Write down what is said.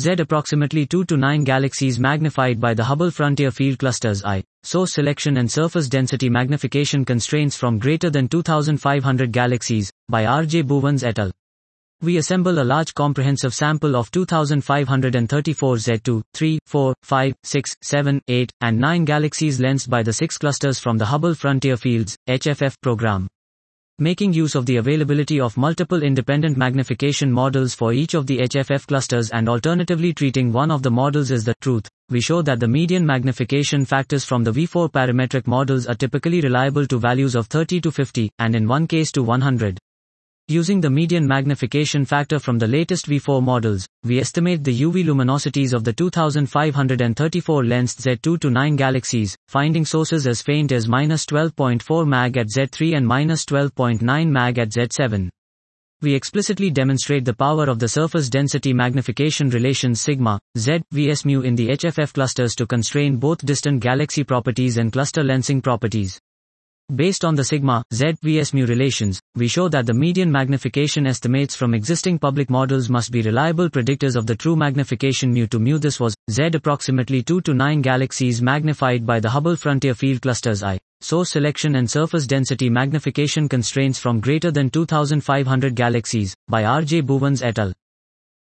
Z approximately 2 to 9 galaxies magnified by the Hubble Frontier Field Clusters I. Source selection and surface density magnification constraints from greater than 2500 galaxies, by R.J. Bhuvan et al. We assemble a large comprehensive sample of 2534 Z2, 3, 4, 5, 6, 7, 8, and 9 galaxies lensed by the 6 clusters from the Hubble Frontier Fields, HFF program. Making use of the availability of multiple independent magnification models for each of the HFF clusters and alternatively treating one of the models as the truth, we show that the median magnification factors from the V4 parametric models are typically reliable to values of 30 to 50, and in one case to 100. Using the median magnification factor from the latest V4 models, we estimate the UV luminosities of the 2534 lensed Z2 to 9 galaxies, finding sources as faint as -12.4 mag at Z3 and -12.9 mag at Z7. We explicitly demonstrate the power of the surface density magnification relations sigma, Z, vs mu in the HFF clusters to constrain both distant galaxy properties and cluster lensing properties. Based on the sigma, Z, vs mu relations, we show that the median magnification estimates from existing public models must be reliable predictors of the true magnification mu to mu. This was, Z approximately 2 to 9 galaxies magnified by the Hubble Frontier Field Clusters I. Source selection and surface density magnification constraints from greater than 2500 galaxies, by R.J. Bhuvan et al.